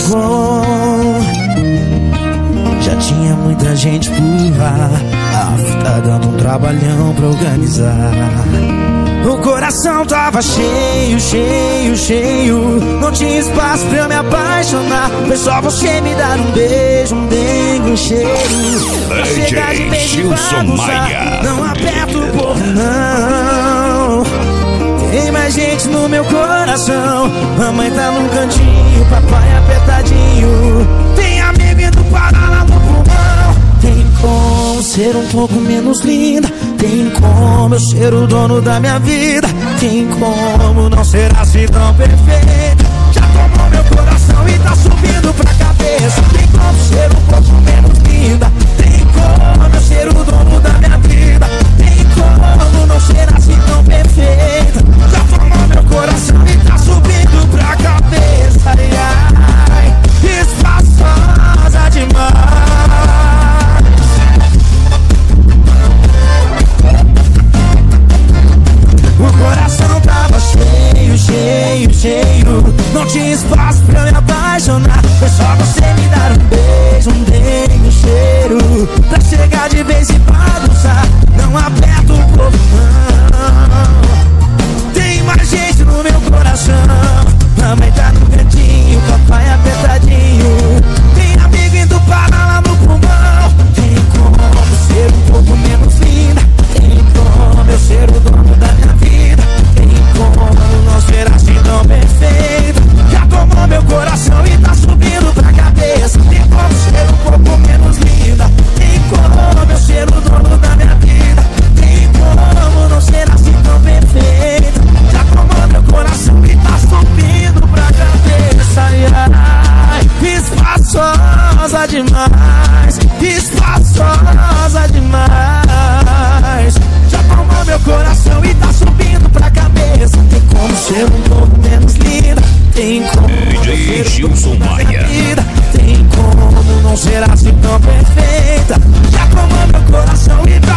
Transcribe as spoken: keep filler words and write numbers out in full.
bom. Já tinha muita gente por lá. Ah, tá dando um trabalhão pra organizar. O coração tava cheio, cheio, cheio. Não tinha espaço pra eu me apaixonar. Foi só você me dar um beijo, um dengue, um cheiro. Pra chegar de vez em bagunçar. Não aperta o povo, não. Tem mais gente no meu coração. Mamãe tá num cantinho, papai apertadinho. Tem amigo indo parar lá no pulmão. Tem como ser um pouco menos linda. Tem como eu ser o dono da minha vida. Tem como não ser assim tão perfeita. Já tomou meu coração e tá subindo pra cabeça. Tem como ser um pouco menos linda. Tem como eu ser o dono da minha vida. Tem como não ser assim tão perfeita. Já tomou meu coração e tá subindo pra cabeça. Ai, ai, espaçosa demais. O coração tava cheio, cheio, cheio. Não tinha espaço pra me apaixonar. Foi só você me dar um beijo, um dengue, um cheiro. Pra chegar de vez e bagunçar. Não aperta o povo, não. Tem mais gente no meu coração. Mamãe tá no cantinho, papai apertadinho. Tem amigo indo parar lá no pulmão. Tem como ser um pouco menos linda. Tem como eu ser o dono da minha vida. Tem como não ser assim tão perfeito. Já tomou meu coração e tá subindo pra cabeça. Tem como ser um pouco menos linda. Tem como eu ser o dono da minha vida. Tem como não ser assim tão perfeito. Já tomou meu coração e tá subindo pra cabeça. Ai, ai, espaçosa demais. Espaçosa demais. Já tomou meu coração e tá subindo pra cabeça. Tem como ser um pouco menos linda. Tem como D J Gilson Maia. Tem como não ser assim tão perfeita. Já tomou meu coração e tá